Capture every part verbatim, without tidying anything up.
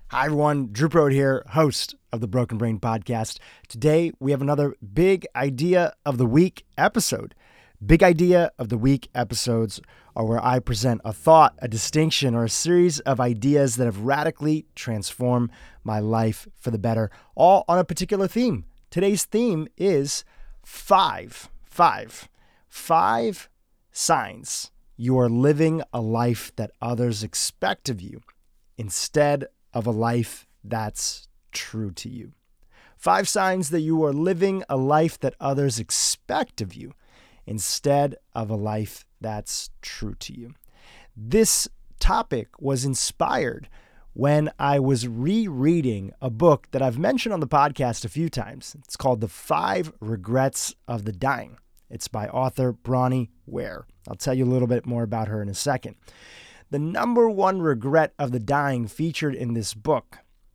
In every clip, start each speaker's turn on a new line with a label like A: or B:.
A: Hi everyone, Drew Prode here, host of the Broken Brain Podcast. Today we have another Big Idea of the Week episode. Big Idea of the Week episodes are where I present a thought, a distinction, or a series of ideas that have radically transformed my life for the better, all on a particular theme. Today's theme is five, five, five signs you are living a life that others expect of you instead of a life that's true to you. Five signs that you are living a life that others expect of you instead of a life that's true to you. This topic was inspired when I was rereading a book that I've mentioned on the podcast a few times. It's called The Five Regrets of the Dying. It's by author Bronnie Ware. I'll tell you a little bit more about her in a second. The number one regret of the dying featured in this book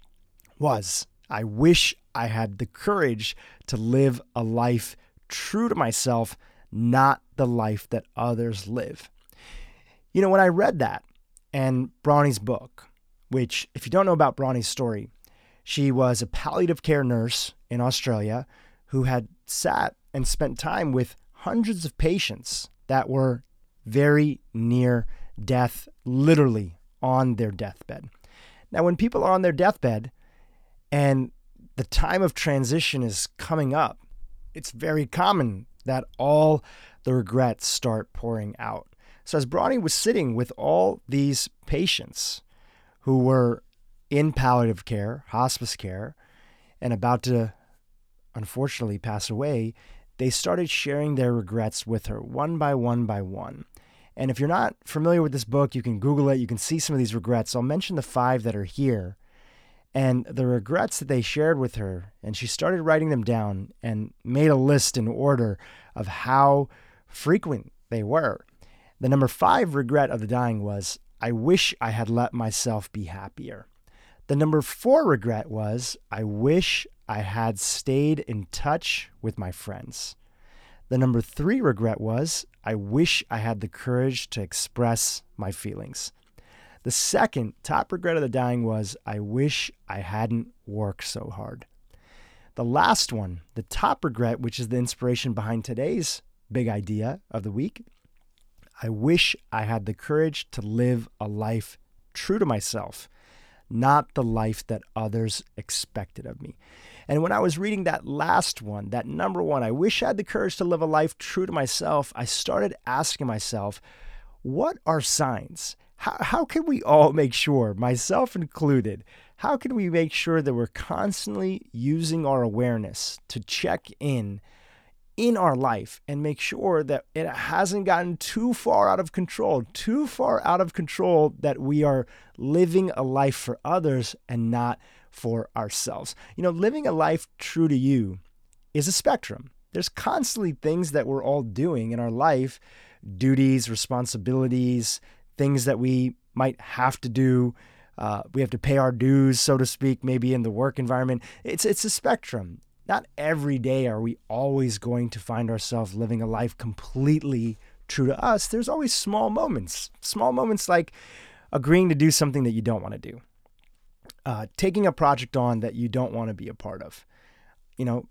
A: was, I wish I had the courage to live a life true to myself, not the life that others live. You know, when I read that and Bronnie's book, which if you don't know about Bronnie's story, she was a palliative care nurse in Australia who had sat and spent time with hundreds of patients that were very near death, literally on their deathbed. Now, when people are on their deathbed and the time of transition is coming up, it's very common that all the regrets start pouring out. So as Bronnie was sitting with all these patients who were in palliative care, hospice care, and about to unfortunately pass away, they started sharing their regrets with her one by one by one. And if you're not familiar with this book, you can Google it. You can see some of these regrets. I'll mention the five that are here. And the regrets that they shared with her, and she started writing them down and made a list in order of how frequent they were. The number five regret of the dying was, I wish I had let myself be happier. The number four regret was, I wish I had stayed in touch with my friends. The number three regret was, I wish I had the courage to express my feelings. The second top regret of the dying was, I wish I hadn't worked so hard. The last one, the top regret, which is the inspiration behind today's big idea of the week, I wish I had the courage to live a life true to myself, not the life that others expected of me. And when I was reading that last one, that number one, I wish I had the courage to live a life true to myself, I started asking myself, what are signs? How, how can we all make sure, myself included, how can we make sure that we're constantly using our awareness to check in in our life and make sure that it hasn't gotten too far out of control, too far out of control that we are living a life for others and not for ourselves. You know, living a life true to you is a spectrum. There's constantly things that we're all doing in our life, duties, responsibilities, things that we might have to do. Uh, we have to pay our dues, so to speak, maybe in the work environment. It's, it's a spectrum. Not every day are we always going to find ourselves living a life completely true to us. There's always small moments, small moments like agreeing to do something that you don't want to do, uh, taking a project on that you don't want to be a part of. You know,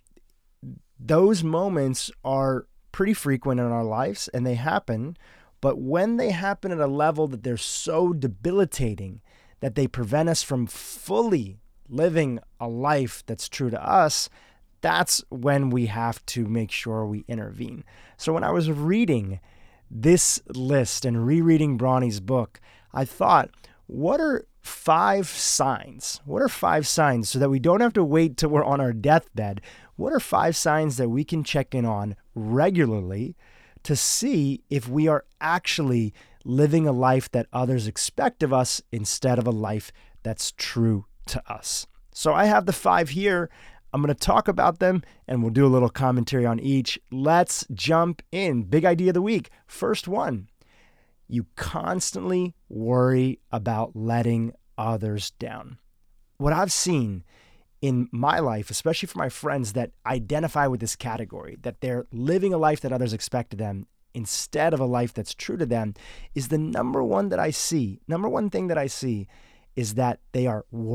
A: those moments are pretty frequent in our lives and they happen, but when they happen at a level that they're so debilitating that they prevent us from fully living a life that's true to us, that's when we have to make sure we intervene. So when I was reading this list and rereading Bronnie's book, I thought, what are five signs? What are five signs so that we don't have to wait till we're on our deathbed? What are five signs that we can check in on regularly to see if we are actually living a life that others expect of us instead of a life that's true to us? So I have the five here. I'm going to talk about them and we'll do a little commentary on each. Let's jump in. Big idea of the week. First one, you constantly worry about letting others down. What I've seen in my life, especially for my friends that identify with this category, that they're living a life that others expect of them instead of a life that's true to them, is the number one that I see, number one thing that I see is that they are worried.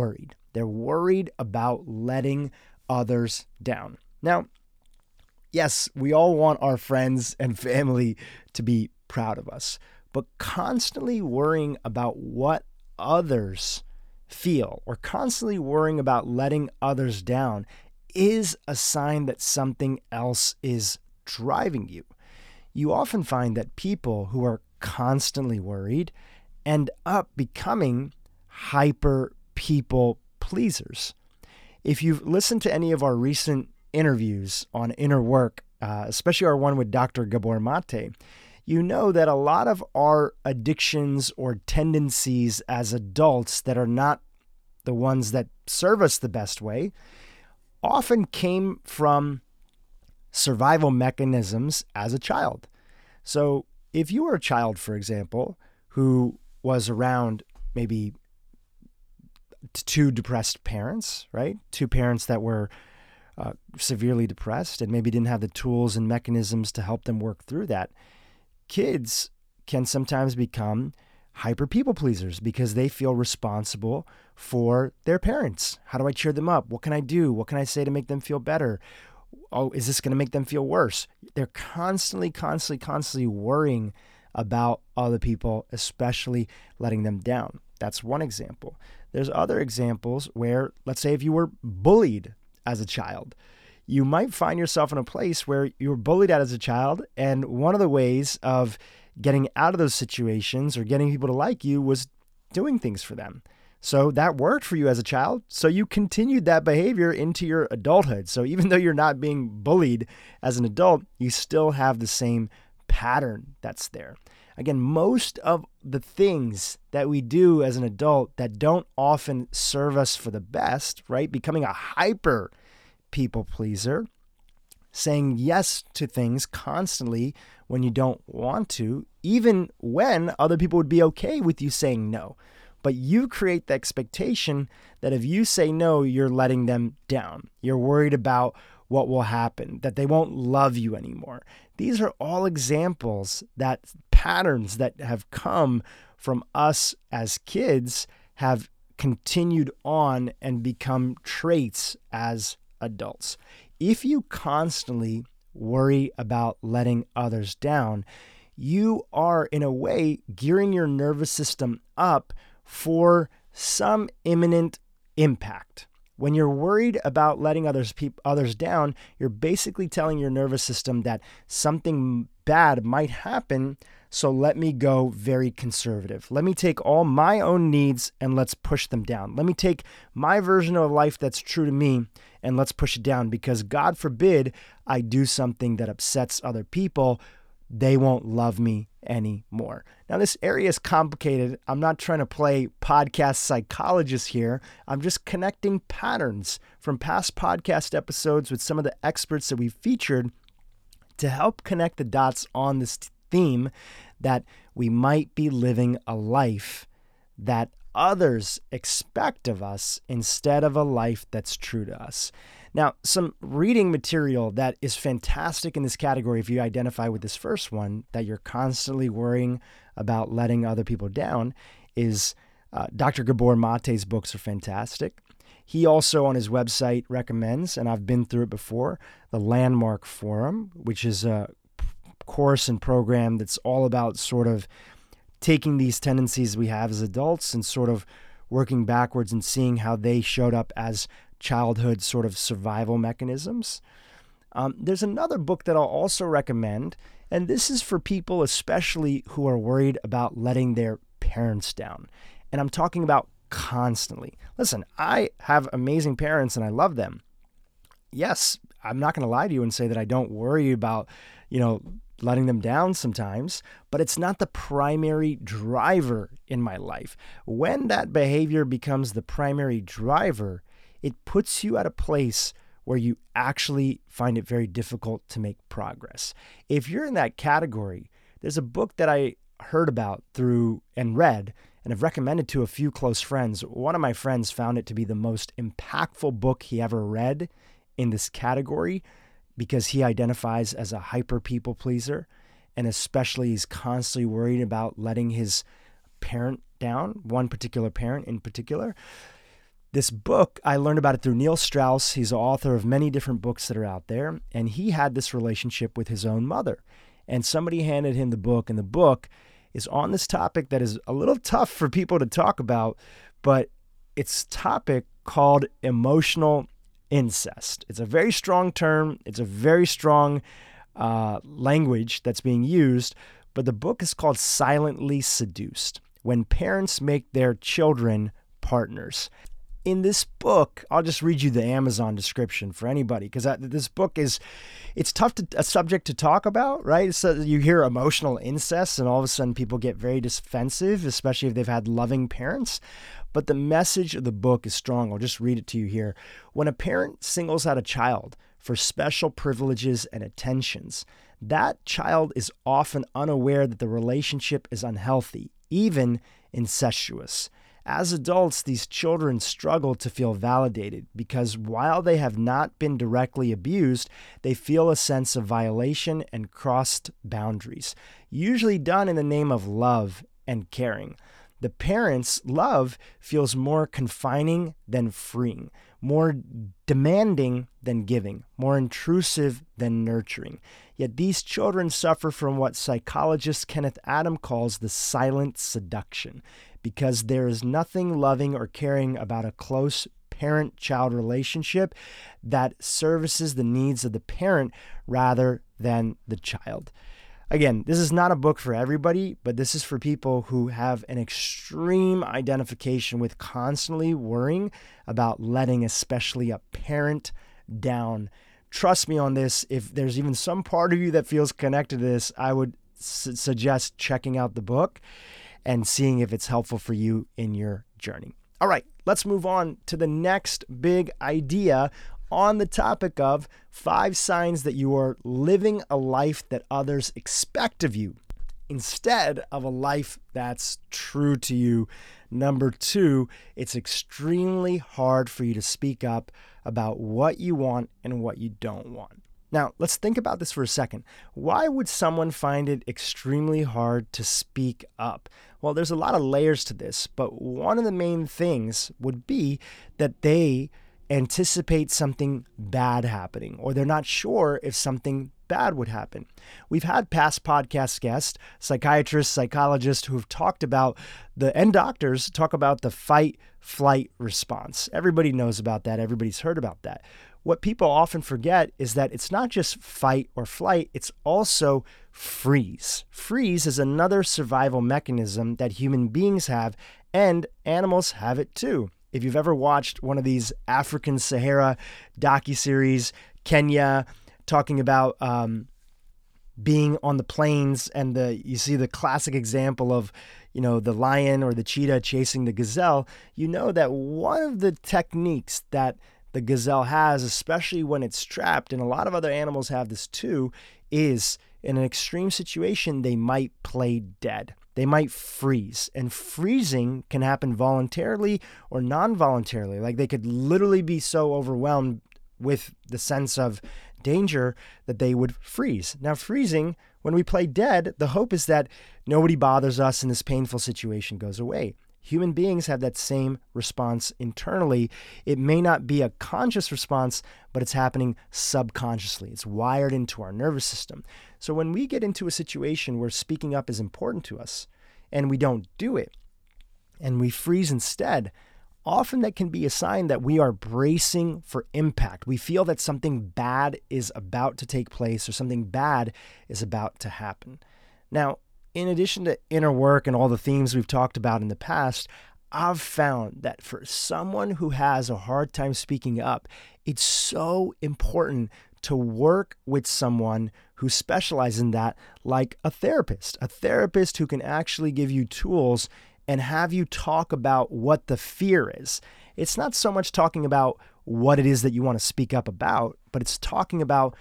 A: They're worried about letting others down. Now, yes, we all want our friends and family to be proud of us, but constantly worrying about what others feel or constantly worrying about letting others down is a sign that something else is driving you. You often find that people who are constantly worried end up becoming hyper people pleasers. If you've listened to any of our recent interviews on inner work, uh, especially our one with Doctor Gabor Mate, you know that a lot of our addictions or tendencies as adults that are not the ones that serve us the best way often came from survival mechanisms as a child. So if you were a child, for example, who was around maybe two depressed parents, right? Two parents that were uh, severely depressed and maybe didn't have the tools and mechanisms to help them work through that. Kids can sometimes become hyper people pleasers because they feel responsible for their parents. How do I cheer them up? What can I do? What can I say to make them feel better? Oh, is this going to make them feel worse? They're constantly, constantly, constantly worrying about other people, especially letting them down. That's one example. There's other examples where, let's say if you were bullied as a child, you might find yourself in a place where you were bullied as a child, and one of the ways of getting out of those situations or getting people to like you was doing things for them. So that worked for you as a child. So you continued that behavior into your adulthood. So even though you're not being bullied as an adult, you still have the same pattern that's there. Again, most of the things that we do as an adult that don't often serve us for the best, right? Becoming a hyper people pleaser, saying yes to things constantly when you don't want to, even when other people would be okay with you saying no. But you create the expectation that if you say no, you're letting them down. You're worried about what will happen, that they won't love you anymore. These are all examples that patterns that have come from us as kids have continued on and become traits as adults. If you constantly worry about letting others down, you are in a way gearing your nervous system up for some imminent impact. When you're worried about letting others peop- others down, you're basically telling your nervous system that something bad might happen, so let me go very conservative. Let me take all my own needs and let's push them down. Let me take my version of life that's true to me and let's push it down, because God forbid I do something that upsets other people. They won't love me anymore. Now, this area is complicated. I'm not trying to play podcast psychologist here. I'm just connecting patterns from past podcast episodes with some of the experts that we've featured to help connect the dots on this theme that we might be living a life that others expect of us instead of a life that's true to us. Now, some reading material that is fantastic in this category, if you identify with this first one, that you're constantly worrying about letting other people down, is uh, Doctor Gabor Mate's books are fantastic. He also on his website recommends, and I've been through it before, the Landmark Forum, which is a course and program that's all about sort of taking these tendencies we have as adults and sort of working backwards and seeing how they showed up as childhood sort of survival mechanisms. Um, there's another book that I'll also recommend, and this is for people especially who are worried about letting their parents down. And I'm talking about constantly. Listen, I have amazing parents and I love them. Yes, I'm not going to lie to you and say that I don't worry about, you know, letting them down sometimes, but it's not the primary driver in my life. When that behavior becomes the primary driver, it puts you at a place where you actually find it very difficult to make progress. If you're in that category, there's a book that I heard about through and read and have recommended to a few close friends. One of my friends found it to be the most impactful book he ever read in this category because he identifies as a hyper people pleaser, and especially he's constantly worried about letting his parent down, one particular parent in particular. This book, I learned about it through Neil Strauss. He's the author of many different books that are out there, and he had this relationship with his own mother. And somebody handed him the book, and the book is on this topic that is a little tough for people to talk about, but it's a topic called emotional incest. It's a very strong term. It's a very strong uh, language that's being used, but the book is called Silently Seduced: When Parents Make Their Children Partners. In this book, I'll just read you the Amazon description for anybody, because this book is, it's tough to, a subject to talk about, right? So you hear emotional incest and all of a sudden people get very defensive, especially if they've had loving parents. But the message of the book is strong. I'll just read it to you here. When a parent singles out a child for special privileges and attentions, that child is often unaware that the relationship is unhealthy, even incestuous. As adults, these children struggle to feel validated because while they have not been directly abused, they feel a sense of violation and crossed boundaries, usually done in the name of love and caring. The parents' love feels more confining than freeing, more demanding than giving, more intrusive than nurturing. Yet these children suffer from what psychologist Kenneth Adam calls the silent seduction, because there is nothing loving or caring about a close parent-child relationship that services the needs of the parent rather than the child. Again, this is not a book for everybody, but this is for people who have an extreme identification with constantly worrying about letting especially a parent down. Trust me on this. If there's even some part of you that feels connected to this, I would su- suggest checking out the book and seeing if it's helpful for you in your journey. All right, let's move on to the next big idea on the topic of five signs that you are living a life that others expect of you instead of a life that's true to you. Number two, it's extremely hard for you to speak up about what you want and what you don't want. Now, let's think about this for a second. Why would someone find it extremely hard to speak up? Well, there's a lot of layers to this, but one of the main things would be that they anticipate something bad happening, or they're not sure if something bad would happen. We've had past podcast guests, psychiatrists, psychologists who have talked about the, and doctors talk about the fight flight response. Everybody knows about that. Everybody's heard about that. What people often forget is that it's not just fight or flight, it's also freeze. Freeze is another survival mechanism that human beings have, and animals have it too. If you've ever watched one of these African Sahara docuseries, Kenya, talking about um, being on the plains, and the you see the classic example of, you know, the lion or the cheetah chasing the gazelle, you know that one of the techniques that the gazelle has, especially when it's trapped, and a lot of other animals have this too, is in an extreme situation, they might play dead. They might freeze, and freezing can happen voluntarily or non-voluntarily. Like they could literally be so overwhelmed with the sense of danger that they would freeze. Now, freezing, when we play dead, the hope is that nobody bothers us and this painful situation goes away. Human beings have that same response internally. It may not be a conscious response, but it's happening subconsciously. It's wired into our nervous system. So when we get into a situation where speaking up is important to us and we don't do it and we freeze instead, often that can be a sign that we are bracing for impact. We feel that something bad is about to take place or something bad is about to happen. Now, in addition to inner work and all the themes we've talked about in the past, I've found that for someone who has a hard time speaking up, it's so important to work with someone who specializes in that, like a therapist, a therapist who can actually give you tools and have you talk about what the fear is. It's not so much talking about what it is that you want to speak up about, but it's talking about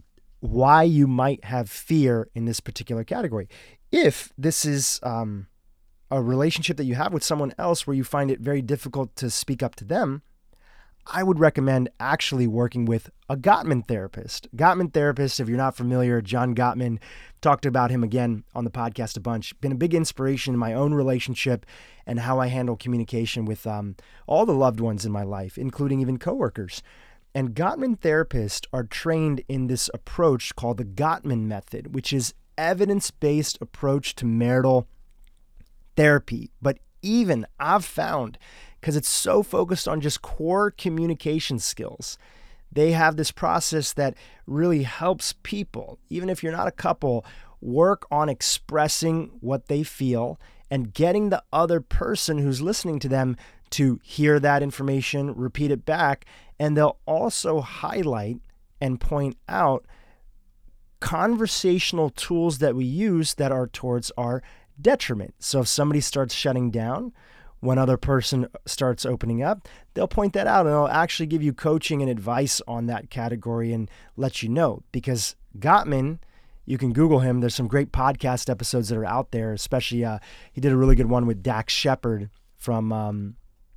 A: why you might have fear in this particular category. If this is um, a relationship that you have with someone else where you find it very difficult to speak up to them, I would recommend actually working with a Gottman therapist. Gottman therapist, if you're not familiar, John Gottman, talked about him again on the podcast a bunch. Been a big inspiration in my own relationship and how I handle communication with um, all the loved ones in my life, including even coworkers. And Gottman therapists are trained in this approach called the Gottman method, which is evidence-based approach to marital therapy. But even I've found, because it's so focused on just core communication skills, they have this process that really helps people, even if you're not a couple, work on expressing what they feel and getting the other person who's listening to them to hear that information, repeat it back, and they'll also highlight and point out conversational tools that we use that are towards our detriment. So if somebody starts shutting down, when other person starts opening up, they'll point that out and they'll actually give you coaching and advice on that category and let you know. Because Gottman, you can Google him. There's some great podcast episodes that are out there, especially uh, he did a really good one with Dax Shepard from, um,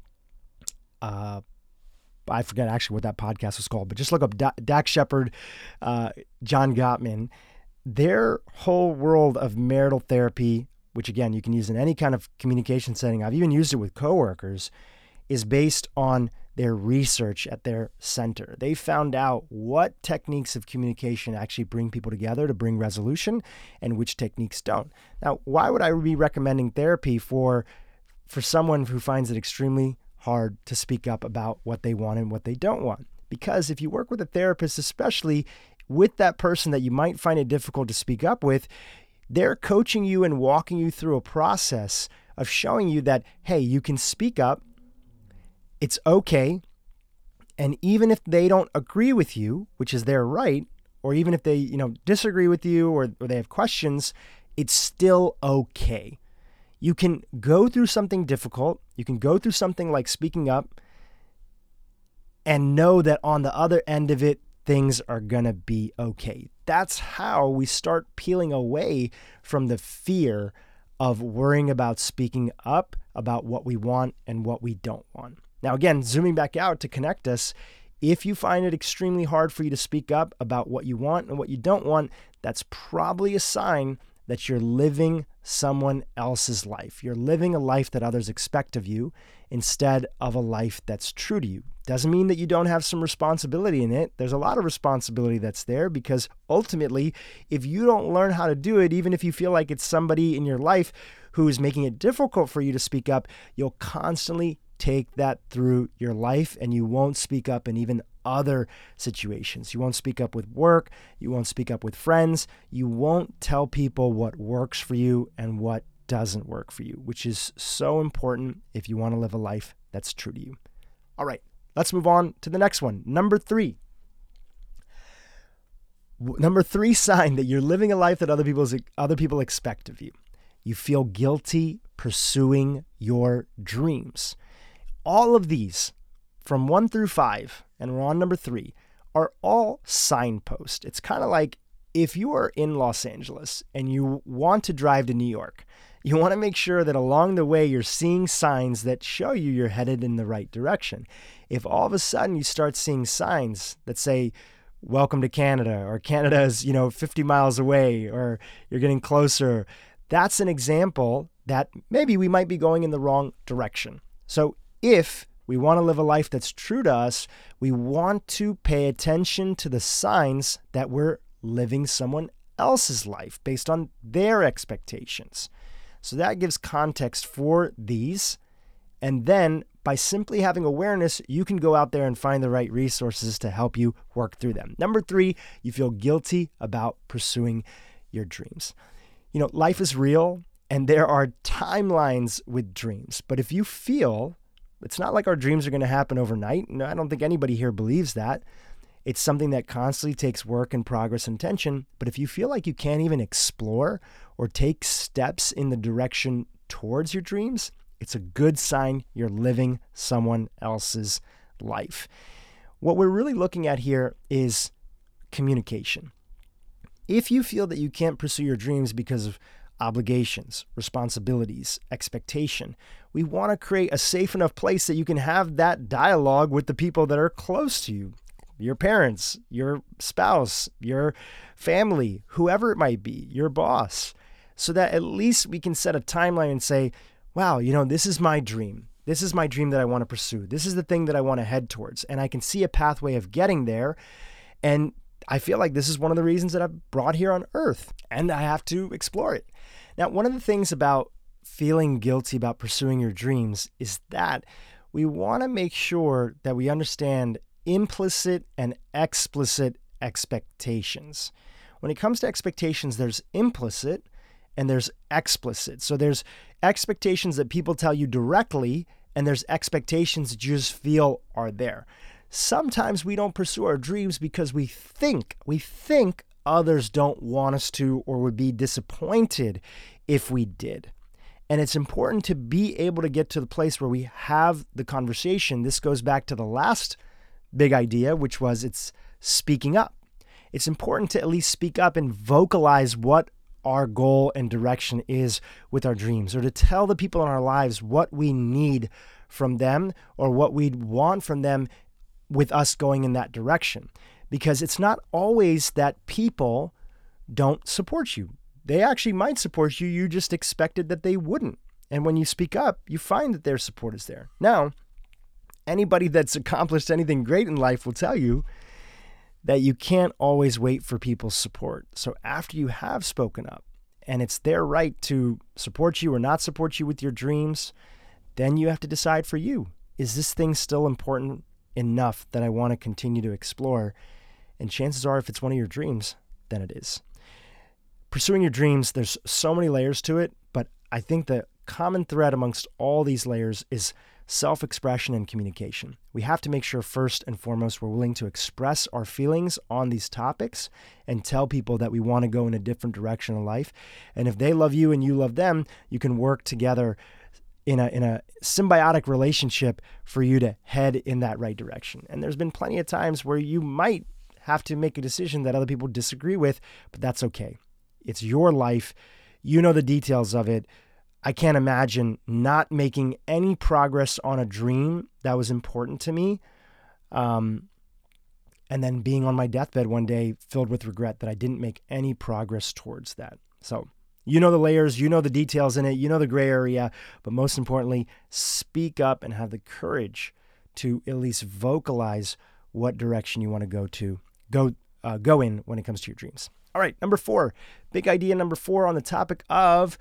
A: uh, I forget actually what that podcast was called, but just look up da- Dax Shepard, uh, John Gottman. Their whole world of marital therapy, which again, you can use in any kind of communication setting, I've even used it with coworkers, is based on their research at their center. They found out what techniques of communication actually bring people together to bring resolution and which techniques don't. Now, why would I be recommending therapy for, for someone who finds it extremely hard to speak up about what they want and what they don't want? Because if you work with a therapist, especially with that person that you might find it difficult to speak up with, they're coaching you and walking you through a process of showing you that, hey, you can speak up. It's okay. And even if they don't agree with you, which is their right, or even if they, you know, disagree with you or, or they have questions, it's still okay. You can go through something difficult. You can go through something like speaking up and know that on the other end of it, things are going to be okay. That's how we start peeling away from the fear of worrying about speaking up about what we want and what we don't want. Now, again, zooming back out to connect us, if you find it extremely hard for you to speak up about what you want and what you don't want, that's probably a sign that you're living someone else's life. You're living a life that others expect of you instead of a life that's true to you. Doesn't mean that you don't have some responsibility in it. There's a lot of responsibility that's there because ultimately, if you don't learn how to do it, even if you feel like it's somebody in your life who is making it difficult for you to speak up, you'll constantly take that through your life and you won't speak up in even other situations. You won't speak up with work. You won't speak up with friends. You won't tell people what works for you and what doesn't work for you, which is so important if you want to live a life that's true to you. All right, let's move on to the next one. Number three. Number three sign that you're living a life that other people's other people expect of you. You feel guilty pursuing your dreams. All of these, from one through five, and we're on number three, are all signposts. It's kind of like if you are in Los Angeles and you want to drive to New York, you want to make sure that along the way you're seeing signs that show you you're headed in the right direction. If all of a sudden you start seeing signs that say, welcome to Canada, or Canada is, you know, fifty miles away, or you're getting closer, that's an example that maybe we might be going in the wrong direction. So if we want to live a life that's true to us, we want to pay attention to the signs that we're living someone else's life based on their expectations. So that gives context for these. And then by simply having awareness, you can go out there and find the right resources to help you work through them. Number three, you feel guilty about pursuing your dreams. You know, life is real and there are timelines with dreams. But if you feel it's not like our dreams are going to happen overnight. No, I don't think anybody here believes that. It's something that constantly takes work and progress and attention. But if you feel like you can't even explore or take steps in the direction towards your dreams, it's a good sign you're living someone else's life. What we're really looking at here is communication. If you feel that you can't pursue your dreams because of obligations, responsibilities, expectation, we want to create a safe enough place that you can have that dialogue with the people that are close to you, your parents, your spouse, your family, whoever it might be, your boss, so that at least we can set a timeline and say, wow, you know, this is my dream. This is my dream that I want to pursue. This is the thing that I want to head towards. And I can see a pathway of getting there. And I feel like this is one of the reasons that I'm brought here on earth, and I have to explore it. Now, one of the things about feeling guilty about pursuing your dreams is that we want to make sure that we understand implicit and explicit expectations. When it comes to expectations, there's implicit and there's explicit. So there's expectations that people tell you directly, and there's expectations that you just feel are there. Sometimes we don't pursue our dreams because we think, we think others don't want us to or would be disappointed if we did. And it's important to be able to get to the place where we have the conversation. This goes back to the last big idea, which was it's speaking up. It's important to at least speak up and vocalize what our goal and direction is with our dreams, or to tell the people in our lives what we need from them or what we'd want from them with us going in that direction. Because it's not always that people don't support you. They actually might support you. You just expected that they wouldn't. And when you speak up, you find that their support is there. Now, anybody that's accomplished anything great in life will tell you that you can't always wait for people's support. So after you have spoken up, and it's their right to support you or not support you with your dreams, then you have to decide for you, is this thing still important enough that I want to continue to explore? And chances are, if it's one of your dreams, then it is. Pursuing your dreams, there's so many layers to it, but I think the common thread amongst all these layers is self-expression and communication. We have to make sure first and foremost we're willing to express our feelings on these topics and tell people that we want to go in a different direction in life. And if they love you and you love them, you can work together in a in a symbiotic relationship for you to head in that right direction. And there's been plenty of times where you might have to make a decision that other people disagree with, but that's okay. It's your life. You know the details of it. I can't imagine not making any progress on a dream that was important to me, um, and then being on my deathbed one day filled with regret that I didn't make any progress towards that. So you know the layers, you know the details in it, you know the gray area, but most importantly, speak up and have the courage to at least vocalize what direction you want to go to, go uh, go in when it comes to your dreams. All right, number four, big idea number four on the topic of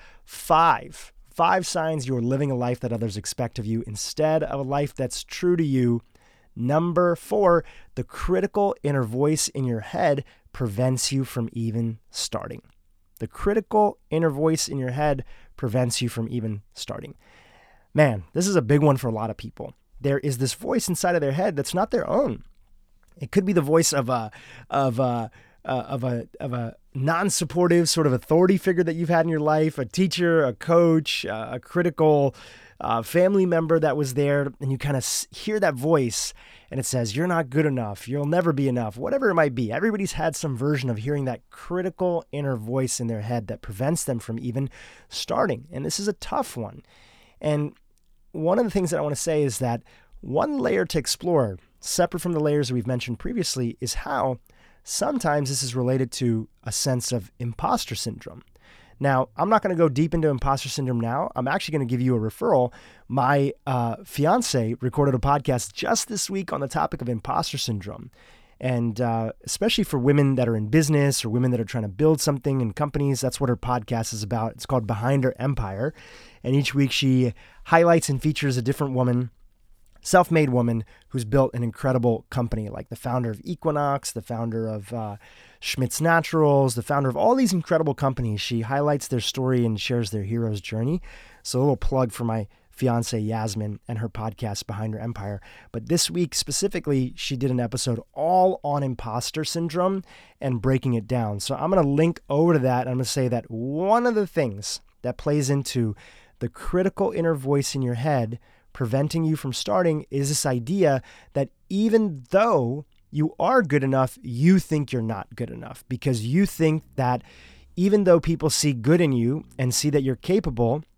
A: five. Five signs you're living a life that others expect of you instead of a life that's true to you. Number four, the critical inner voice in your head prevents you from even starting. The critical inner voice in your head prevents you from even starting. Man, this is a big one for a lot of people. There is this voice inside of their head that's not their own. It could be the voice of a, of a, Uh, of a of a non-supportive sort of authority figure that you've had in your life, a teacher, a coach, uh, a critical uh, family member that was there, and you kind of s- hear that voice, and it says, you're not good enough, you'll never be enough, whatever it might be. Everybody's had some version of hearing that critical inner voice in their head that prevents them from even starting, and this is a tough one. And one of the things that I want to say is that one layer to explore, separate from the layers we've mentioned previously, is how sometimes this is related to a sense of imposter syndrome. Now, I'm not going to go deep into imposter syndrome now. I'm actually going to give you a referral. My uh, fiance recorded a podcast just this week on the topic of imposter syndrome. And uh, especially for women that are in business or women that are trying to build something in companies, that's what her podcast is about. It's called Behind Her Empire. And each week she highlights and features a different woman, self-made woman who's built an incredible company, like the founder of Equinox, the founder of uh, Schmidt's Naturals, the founder of all these incredible companies. She highlights their story and shares their hero's journey. So a little plug for my fiance Yasmin and her podcast Behind Her Empire. But this week specifically, she did an episode all on imposter syndrome and breaking it down. So I'm going to link over to that. And I'm going to say that one of the things that plays into the critical inner voice in your head preventing you from starting is this idea that even though you are good enough, you think you're not good enough, because you think that even though people see good in you and see that you're capable,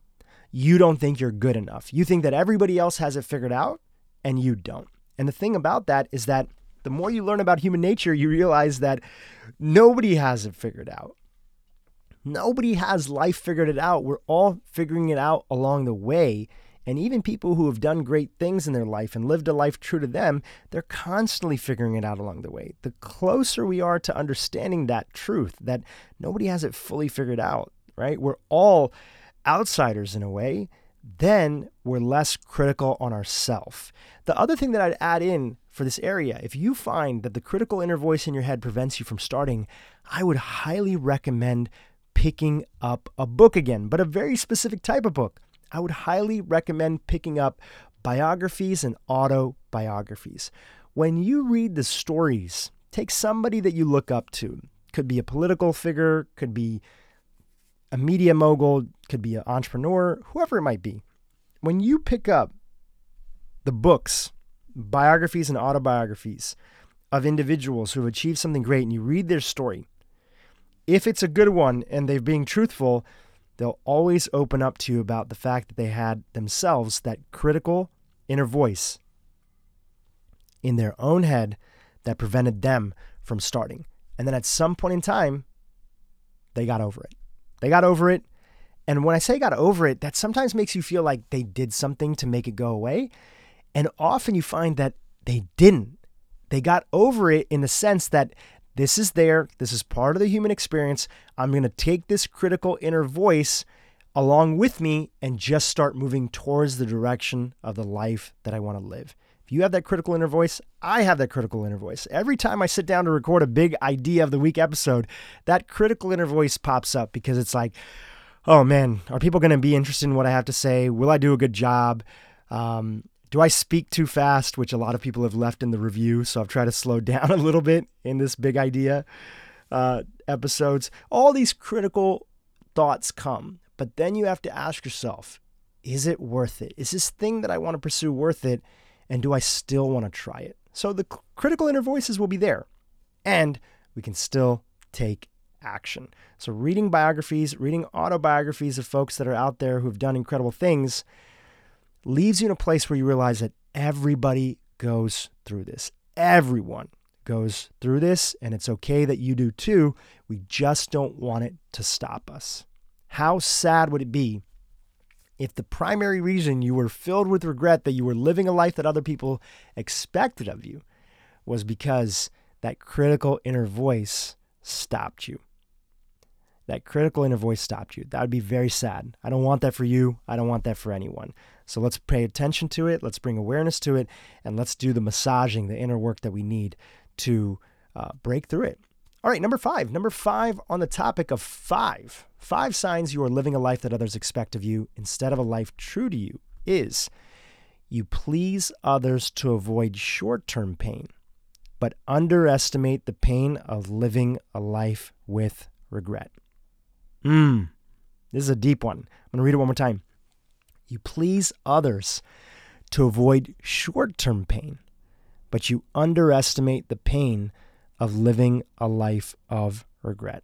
A: you don't think you're good enough. You think that everybody else has it figured out and you don't. And the thing about that is that the more you learn about human nature, you realize that nobody has it figured out. Nobody has life figured it out. We're all figuring it out along the way. And even people who have done great things in their life and lived a life true to them, they're constantly figuring it out along the way. The closer we are to understanding that truth, that nobody has it fully figured out, right? We're all outsiders in a way, then we're less critical on ourselves. The other thing that I'd add in for this area, if you find that the critical inner voice in your head prevents you from starting, I would highly recommend picking up a book again, but a very specific type of book. I would highly recommend picking up biographies and autobiographies. When you read the stories, take somebody that you look up to. Could be a political figure, could be a media mogul, could be an entrepreneur, whoever it might be. When you pick up the books, biographies and autobiographies of individuals who have achieved something great and you read their story, if it's a good one and they're being truthful, they'll always open up to you about the fact that they had themselves that critical inner voice in their own head that prevented them from starting. And then at some point in time, they got over it. They got over it. And when I say got over it, that sometimes makes you feel like they did something to make it go away. And often you find that they didn't. They got over it in the sense that this is there. This is part of the human experience. I'm going to take this critical inner voice along with me and just start moving towards the direction of the life that I want to live. If you have that critical inner voice, I have that critical inner voice. Every time I sit down to record a big idea of the week episode, that critical inner voice pops up because it's like, oh man, are people going to be interested in what I have to say? Will I do a good job? Um, Do I speak too fast, which a lot of people have left in the review, so I've tried to slow down a little bit in this big idea uh, episodes. All these critical thoughts come, but then you have to ask yourself, is it worth it? Is this thing that I want to pursue worth it? And do I still want to try it? So the critical inner voices will be there, and we can still take action. So reading biographies, reading autobiographies of folks that are out there who've done incredible things leaves you in a place where you realize that everybody goes through this. Everyone goes through this, and it's okay that you do too. We just don't want it to stop us. How sad would it be if the primary reason you were filled with regret that you were living a life that other people expected of you was because that critical inner voice stopped you? That critical inner voice stopped you. That would be very sad. I don't want that for you. I don't want that for anyone. So let's pay attention to it. Let's bring awareness to it. And let's do the massaging, the inner work that we need to uh, break through it. All right, number five. Number five on the topic of five. Five signs you are living a life that others expect of you instead of a life true to you is you please others to avoid short-term pain, but underestimate the pain of living a life with regret. Hmm, this is a deep one. I'm going to read it one more time. You please others to avoid short-term pain, but you underestimate the pain of living a life of regret.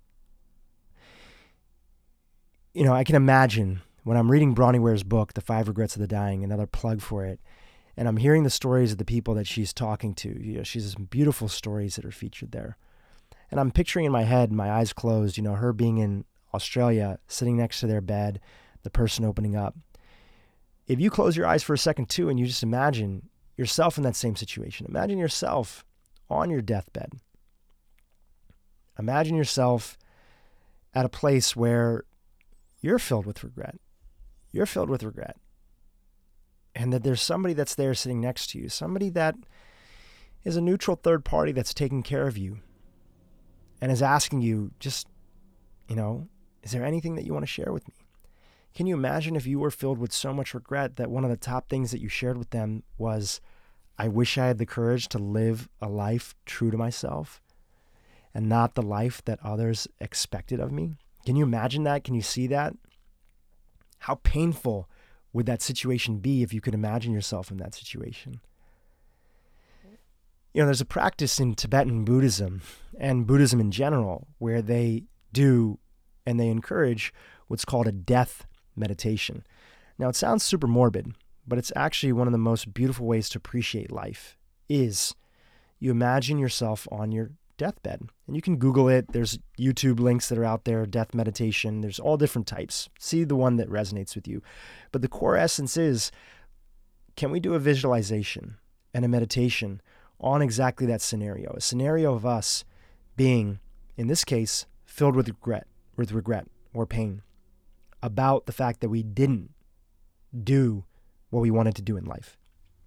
A: You know, I can imagine when I'm reading Bronnie Ware's book, The Five Regrets of the Dying, another plug for it, and I'm hearing the stories of the people that she's talking to. You know, she has some beautiful stories that are featured there. And I'm picturing in my head, my eyes closed, you know, her being in Australia, sitting next to their bed, the person opening up. If you close your eyes for a second too, and you just imagine yourself in that same situation, imagine yourself on your deathbed. Imagine yourself at a place where you're filled with regret. You're filled with regret. And that there's somebody that's there sitting next to you, somebody that is a neutral third party that's taking care of you and is asking you just, you know, is there anything that you want to share with me? Can you imagine if you were filled with so much regret that one of the top things that you shared with them was, I wish I had the courage to live a life true to myself and not the life that others expected of me? Can you imagine that? Can you see that? How painful would that situation be if you could imagine yourself in that situation? You know, there's a practice in Tibetan Buddhism and Buddhism in general where they do and they encourage what's called a death meditation. Now, it sounds super morbid, but it's actually one of the most beautiful ways to appreciate life is you imagine yourself on your deathbed. And you can Google it. There's YouTube links that are out there, death meditation. There's all different types. See the one that resonates with you. But the core essence is, can we do a visualization and a meditation on exactly that scenario? A scenario of us being, in this case, filled with regret, with regret or pain about the fact that we didn't do what we wanted to do in life.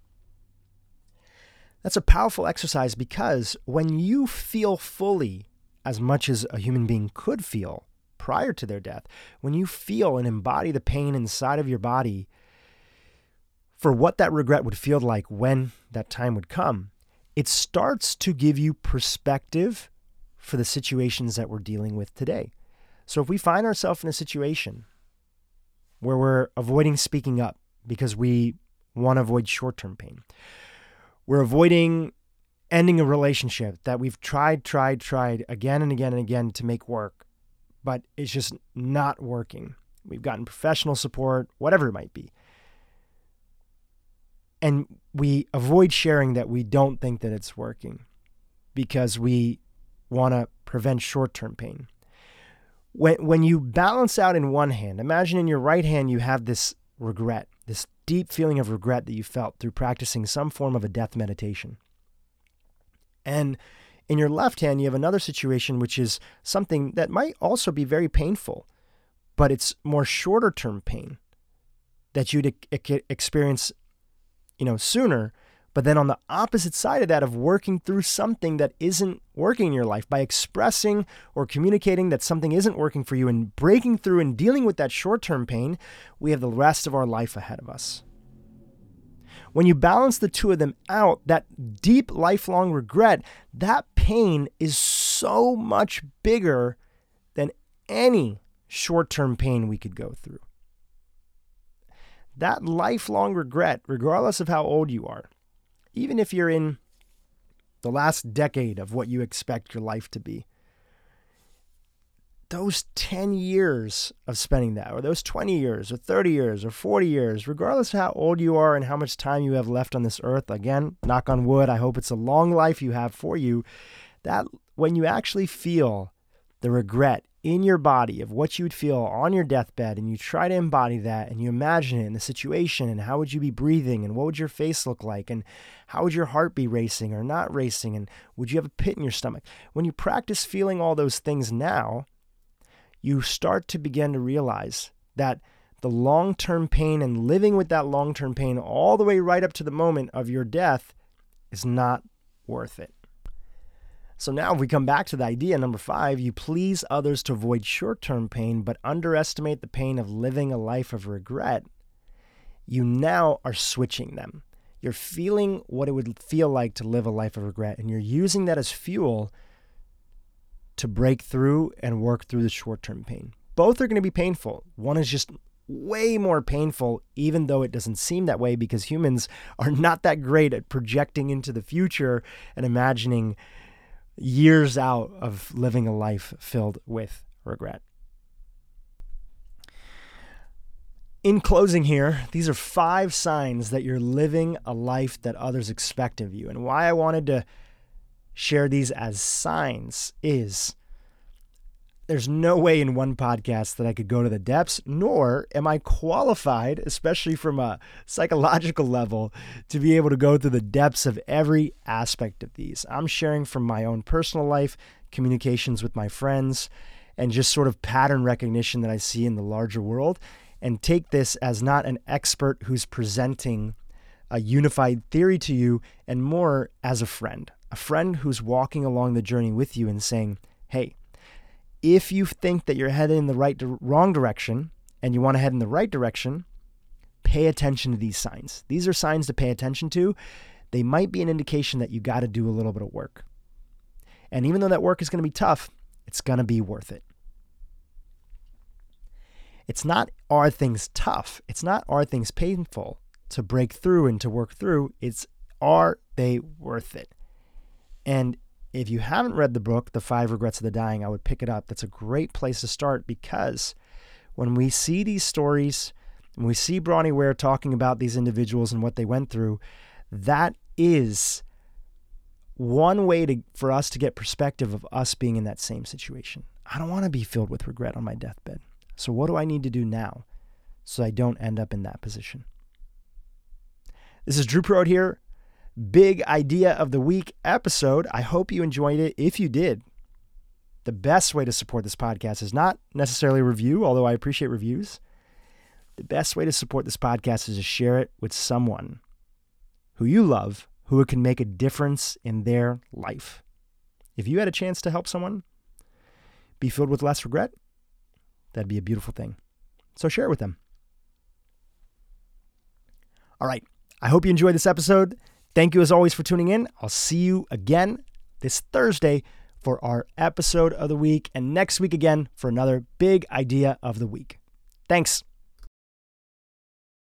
A: That's a powerful exercise because when you feel fully as much as a human being could feel prior to their death, when you feel and embody the pain inside of your body for what that regret would feel like when that time would come, it starts to give you perspective for the situations that we're dealing with today. So if we find ourselves in a situation where we're avoiding speaking up because we want to avoid short-term pain, we're avoiding ending a relationship that we've tried, tried, tried again and again and again to make work, but it's just not working. We've gotten professional support, whatever it might be. And we avoid sharing that we don't think that it's working because we want to prevent short-term pain. When, when you balance out in one hand, imagine in your right hand you have this regret, this deep feeling of regret that you felt through practicing some form of a death meditation. And in your left hand, you have another situation, which is something that might also be very painful, but it's more shorter term pain that you'd e- experience, you know, sooner. But then on the opposite side of that, of working through something that isn't working in your life, by expressing or communicating that something isn't working for you and breaking through and dealing with that short-term pain, we have the rest of our life ahead of us. When you balance the two of them out, that deep lifelong regret, that pain is so much bigger than any short-term pain we could go through. That lifelong regret, regardless of how old you are, even if you're in the last decade of what you expect your life to be, those ten years of spending that, or those twenty years, or thirty years, or forty years, regardless of how old you are and how much time you have left on this earth, again, knock on wood, I hope it's a long life you have for you, that when you actually feel the regret in your body of what you would feel on your deathbed, and you try to embody that, and you imagine it in the situation, and how would you be breathing, and what would your face look like, and how would your heart be racing or not racing, and would you have a pit in your stomach? When you practice feeling all those things now, you start to begin to realize that the long-term pain and living with that long-term pain all the way right up to the moment of your death is not worth it. So now if we come back to the idea number five, you please others to avoid short-term pain, but underestimate the pain of living a life of regret. You now are switching them. You're feeling what it would feel like to live a life of regret, and you're using that as fuel to break through and work through the short-term pain. Both are going to be painful. One is just way more painful, even though it doesn't seem that way, because humans are not that great at projecting into the future and imagining years out of living a life filled with regret. In closing here, these are five signs that you're living a life that others expect of you. And why I wanted to share these as signs is there's no way in one podcast that I could go to the depths, nor am I qualified, especially from a psychological level, to be able to go through the depths of every aspect of these. I'm sharing from my own personal life, communications with my friends, and just sort of pattern recognition that I see in the larger world, and take this as not an expert who's presenting a unified theory to you, and more as a friend, a friend who's walking along the journey with you and saying, hey, if you think that you're headed in the right, wrong direction and you want to head in the right direction, pay attention to these signs. These are signs to pay attention to. They might be an indication that you got to do a little bit of work. And even though that work is going to be tough, it's going to be worth it. It's not are things tough. It's not are things painful to break through and to work through. It's are they worth it? And if you haven't read the book, The Five Regrets of the Dying, I would pick it up. That's a great place to start, because when we see these stories When we see Bronnie Ware talking about these individuals and what they went through, that is one way to, for us to get perspective of us being in that same situation. I don't want to be filled with regret on my deathbed. So what do I need to do now so I don't end up in that position? This is Drew Prode here. Big Idea of the Week episode. I hope you enjoyed it. If you did, the best way to support this podcast is not necessarily a review, although I appreciate reviews. The best way to support this podcast is to share it with someone who you love, who it can make a difference in their life. If you had a chance to help someone be filled with less regret, that'd be a beautiful thing. So share it with them. All right. I hope you enjoyed this episode. Thank you as always for tuning in. I'll see you again this Thursday for our episode of the week, and next week again for another Big Idea of the Week. Thanks.